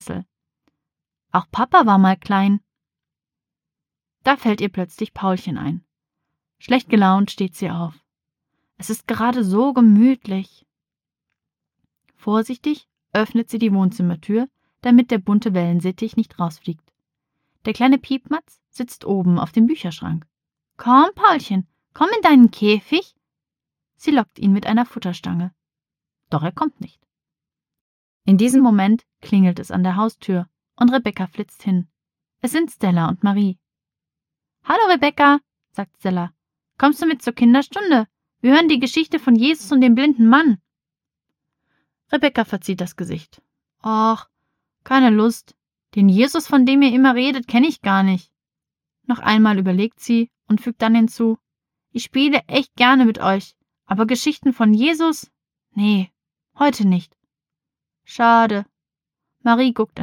Auch Papa war mal klein. Da fällt ihr plötzlich Paulchen ein. Schlecht gelaunt steht sie auf. Es ist gerade so gemütlich. Vorsichtig öffnet sie die Wohnzimmertür, damit der bunte Wellensittich nicht rausfliegt. Der kleine Piepmatz sitzt oben auf dem Bücherschrank. »Komm, Paulchen, komm in deinen Käfig!« Sie lockt ihn mit einer Futterstange. Doch er kommt nicht. In diesem Moment klingelt es an der Haustür und Rebecca flitzt hin. Es sind Stella und Marie. »Hallo Rebecca«, sagt Stella. »Kommst du mit zur Kinderstunde? Wir hören die Geschichte von Jesus und dem blinden Mann.« Rebecca verzieht das Gesicht. »Och, keine Lust. Den Jesus, von dem ihr immer redet, kenne ich gar nicht.« Noch einmal überlegt sie und fügt dann hinzu: »Ich spiele echt gerne mit euch, aber Geschichten von Jesus? Nee, heute nicht.« »Schade.« Marie guckt